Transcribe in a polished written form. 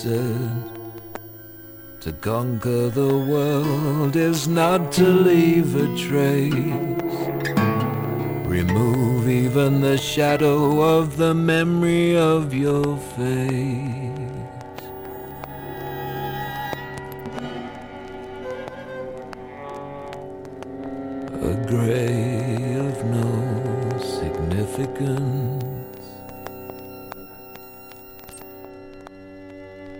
said, to conquer the world is not to leave a trace. Remove even the shadow of the memory of your face. A grave of no significance,